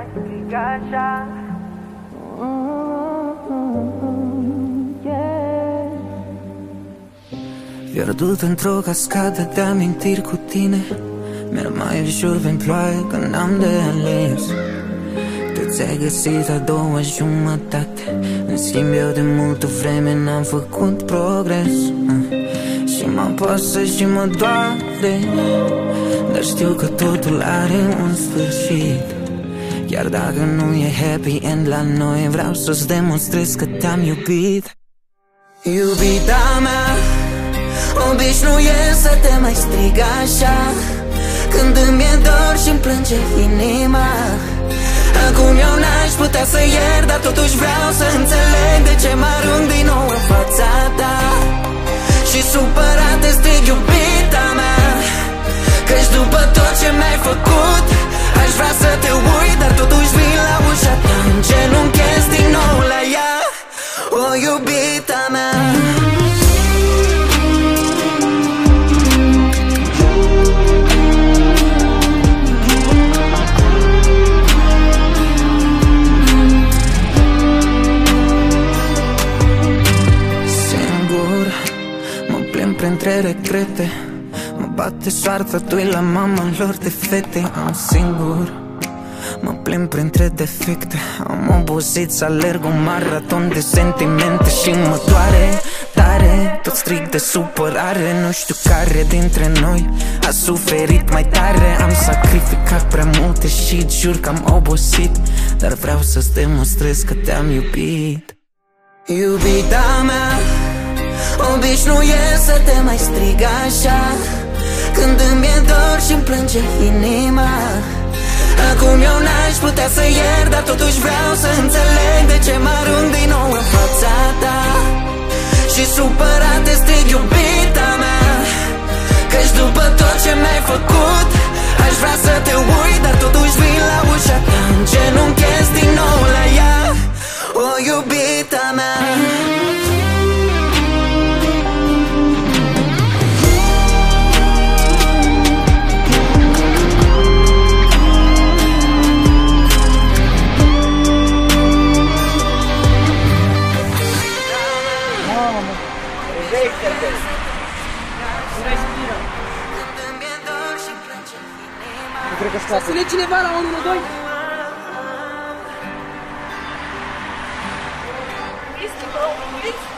mai striga așa. Pierdut într-o cascadă de amintiri cu tine. Mi-era mai ușor prin ploaie că n-am de ales. Tu ți-ai găsit a doua jumătate. În schimb eu de multă vreme n-am făcut progres. Și mă apasă și mă doare, dar știu că totul are un sfârșit. Chiar dacă nu e happy end la noi, vreau să-ți demonstrez că te-am iubit. Iubita mea, obișnuiesc să te mai strig așa când îmi e dor și-mi plânge inima. Acum eu n-aș putea să iert, dar totuși vreau să înțeleg de ce mă arunc din nou în fața ta. Și supărat te strig, iubita mea, căci după tot ce mi-ai făcut aș vrea să te uit, dar totuși vin la ușa ta, îngenunchez din nou la ea. O, iubita mea. Printre regrete mă bate soarta, tu-i la mama lor de fete. Am singur, mă plimb printre defecte. Am obosit să alerg un maraton de sentimente și mă doare tare, tot strig de supărare. Nu știu care dintre noi a suferit mai tare. Am sacrificat prea multe și jur că am obosit, dar vreau să-ți demonstrez că te-am iubit. Iubita mea, obișnuiesc să te mai strig așa când îmi e dor și-mi plânge inima. Acum eu n-aș putea să iert, dar totuși vreau să înțeleg de ce mă arunc din nou în fața ta. Și supărat te strig, iubita mea, căci după tot ce mi-ai făcut aș vrea să te uit, dar totuși vin la ușa ta, îngenunchez din nou la ea. O, iubita mea. Cred că scapă. Să sune cineva la 112? Este, bă,